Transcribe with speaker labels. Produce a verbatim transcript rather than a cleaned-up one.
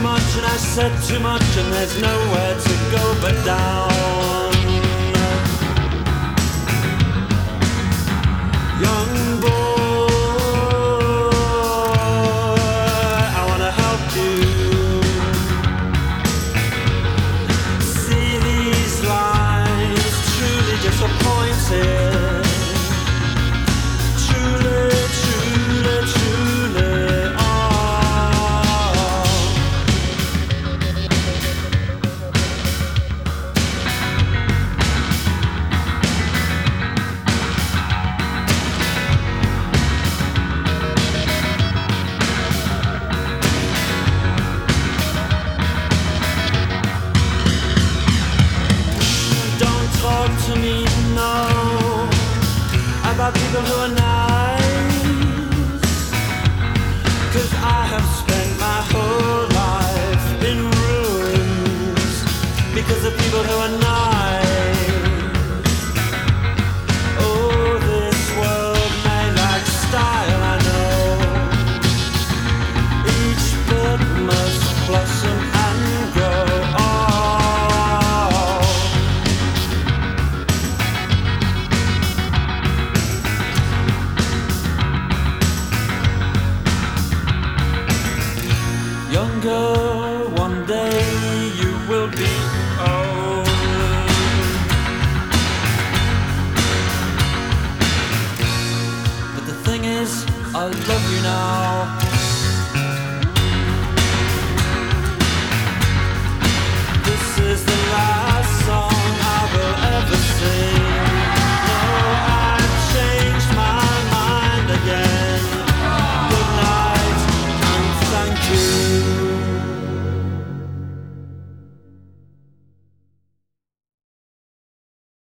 Speaker 1: much and I said too much, and there's nowhere to go but down. Young boy, I wanna help you see these lines truly disappointed. Truly, truly, truly, oh. Don't talk to me, no, about people who are nice, 'cause I have spent my whole life in ruins because of people who are nice. Oh, this world may lack style, I know. Each bud must blossom and grow. Oh. Younger, one day you will be old. But the thing is, I love you now.